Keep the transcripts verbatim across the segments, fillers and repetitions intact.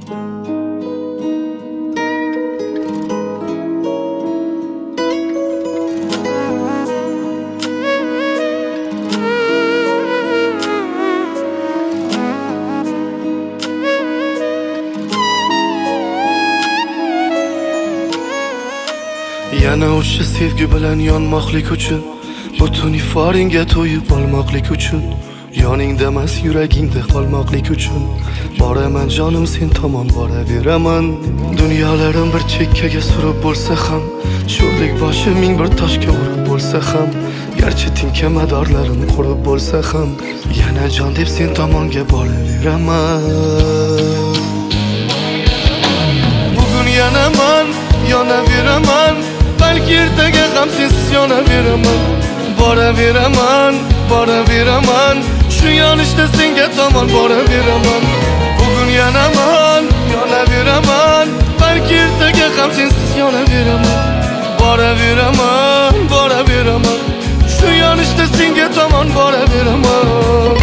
Yana o'sha sevgi bilan yonmoqlik uchun, butun iforingga to'yib olmoqlik uchun, yoningda emas yuragingda qolmoqlik uchun boraman jonim sen tomon boraveraman. Dunyolarim bir chekkaga surib bo'lsa ham, sho'rlik boshi ming bir toshga urib bo'lsa ham, garchi tinka madorlarim qurib bo'lsa ham, yana jon deb sen tomonga boraveraman. Bugun yana men yonaveraman, balki ertaga ham sensiz yonaveraman. Boraveraman, boraveraman, shu yonishda senga tomon boraveraman. Bugun yana men yonaveraman, balki ertaga ham sensiz yonaveraman. Boraveraman, boraveraman, shu yonishda senga tomon boraveraman.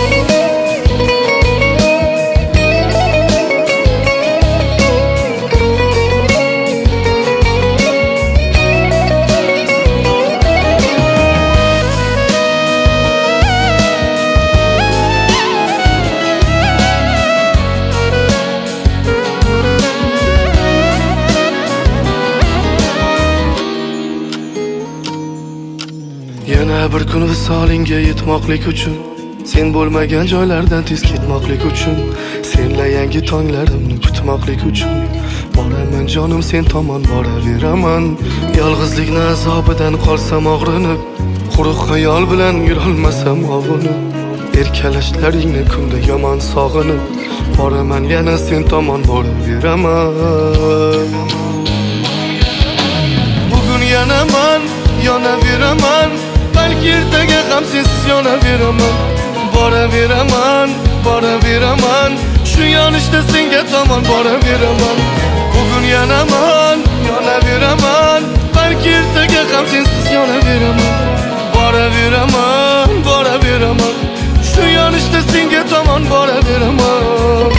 Yana bir kun visolinga yetmoqlik uchun, sen bo'lmagan joylardan tez ketmoqlik uchun, senla yangi tonglarimni kutmoqlik uchun boraman jonim sen tomon boraveraman. Yolg'izlikning azobidan qolsam og'rinib, quruq xayol bilan yurolmasam ovunib, erkalashlaringni kunda yomon sog'inib boraman yana sen tomon boraveraman. Bugun yana men yonaveraman, balki ertaga ham sensiz yonaveraman. Boraveraman, boraveraman, shu yonishda senga tomon boraveraman. Bugun yana men yonaveraman, balki ertaga ham sensiz yonaveraman. Boraveraman, boraveraman, shu yonishda senga tomon boraveraman.